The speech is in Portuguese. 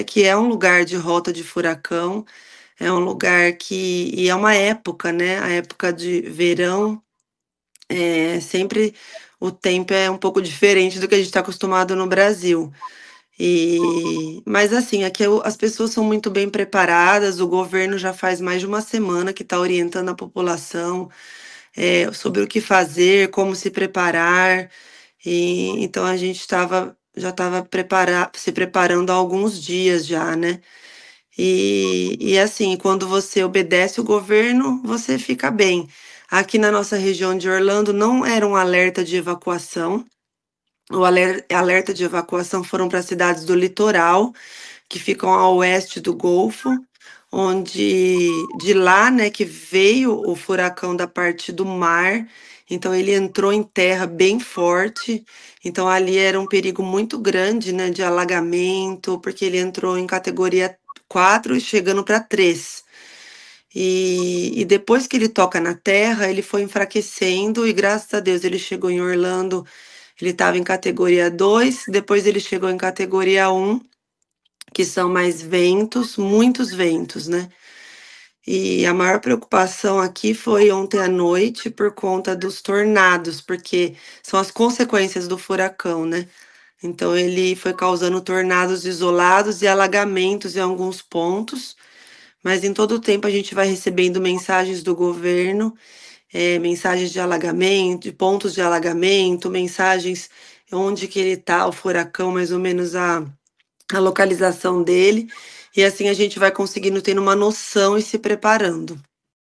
que é um lugar de rota de furacão, é um lugar que e é uma época, né, a época de verão, sempre o tempo é um pouco diferente do que a gente está acostumado no Brasil. Mas assim, aqui as pessoas são muito bem preparadas, o governo já faz mais de uma semana que está orientando a população, sobre o que fazer, como se preparar, então a gente já estava se preparando há alguns dias já, né. Assim, quando você obedece o governo, você fica bem. Aqui na nossa região de Orlando não era um alerta de evacuação, o alerta de evacuação foram para cidades do litoral, que ficam a oeste do Golfo, onde de lá, né, que veio o furacão da parte do mar, então ele entrou em terra bem forte, então ali era um perigo muito grande, né, de alagamento, porque ele entrou em categoria 4 e chegando para 3. Depois que ele toca na terra, ele foi enfraquecendo e graças a Deus ele chegou em Orlando, ele estava em categoria 2, depois ele chegou em categoria 1, que são mais ventos, muitos ventos, né. E a maior preocupação aqui foi ontem à noite por conta dos tornados, porque são as consequências do furacão, né. Então ele foi causando tornados isolados e alagamentos em alguns pontos, mas em todo o tempo a gente vai recebendo mensagens do governo, mensagens de alagamento, de pontos de alagamento, mensagens onde que ele está, o furacão, mais ou menos a localização dele, e assim a gente vai conseguindo tendo uma noção e se preparando.